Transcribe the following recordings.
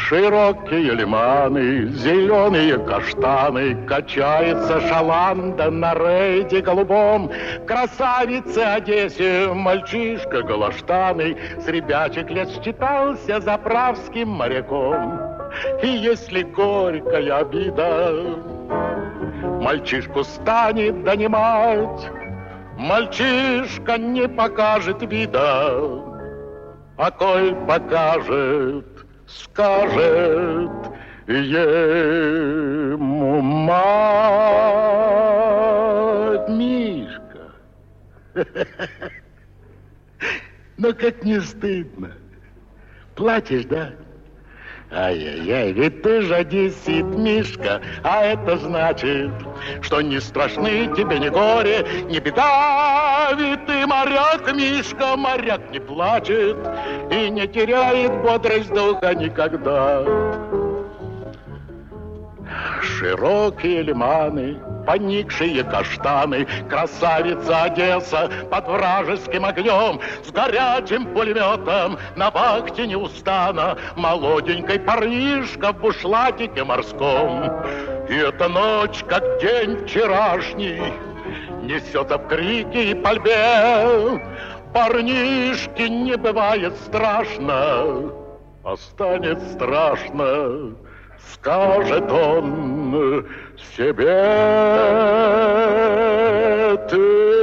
Широкие лиманы, зеленые каштаны, качается шаланда на рейде голубом. Красавице Одессе мальчишка галаштаны с ребячек лет считался заправским моряком. И если горькая обида мальчишку станет донимать, мальчишка не покажет вида, а коль покажет, скажет ему мать: Мишка, ну как не стыдно. Плачешь, да? Ай-яй-яй, ведь ты же одессит, Мишка, а это значит, что не страшны тебе ни горе, ни беда. Ведь ты моряк, Мишка, моряк не плачет и не теряет бодрость духа никогда. Широкие лиманы, поникшие каштаны, красавица Одесса под вражеским огнем, с горячим пулеметом на вахте неустанно, молоденькой парнишка в бушлатике морском. И эта ночь, как день вчерашний, несется в крике и пальбе. Парнишке не бывает страшно, а станет страшно, скажет он себе. Ты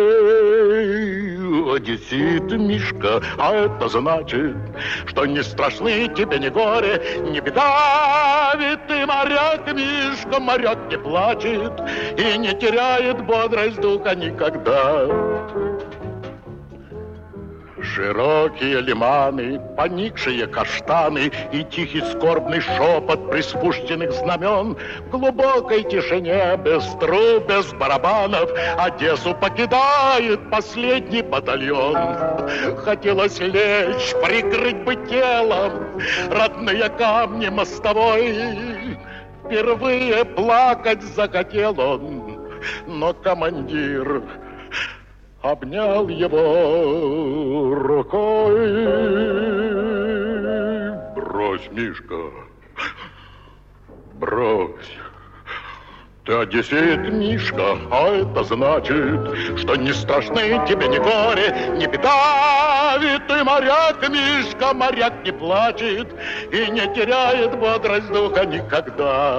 одессит, Мишка, а это значит, что не страшны тебе ни горе, ни беда. Ведь ты моряк, Мишка, моряк не плачет и не теряет бодрость духа никогда. Широкие лиманы, поникшие каштаны и тихий скорбный шепот приспущенных знамен. В глубокой тишине, без труб, без барабанов, Одессу покидает последний батальон. Хотелось лечь, прикрыть бы телом родные камни мостовой. Впервые плакать захотел он, но командир обнял его рукой. Брось, Мишка, брось. Ты одессит, Мишка, а это значит, что не страшны тебе ни горе, ни беда. Ведь ты моряк, Мишка, моряк не плачет и не теряет бодрость духа никогда.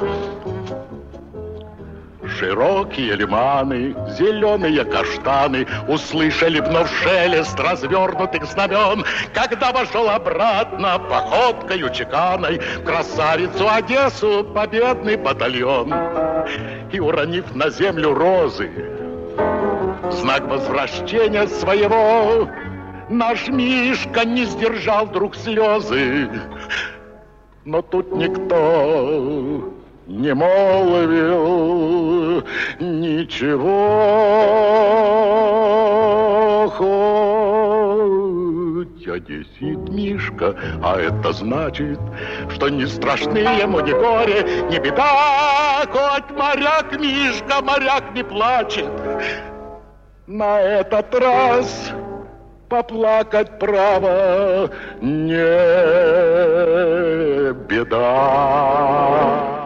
Широкие лиманы, зеленые каштаны услышали вновь шелест развернутых знамен, когда вошел обратно походкою чеканой в красавицу Одессу победный батальон. И, уронив на землю розы, в знак возвращения своего, наш Мишка не сдержал вдруг слезы. Но тут никто не молвил ничего. Хоть одессит Мишка, а это значит, что не страшны ему ни горе, ни беда. Хоть моряк, Мишка, моряк не плачет, на этот раз поплакать право не беда.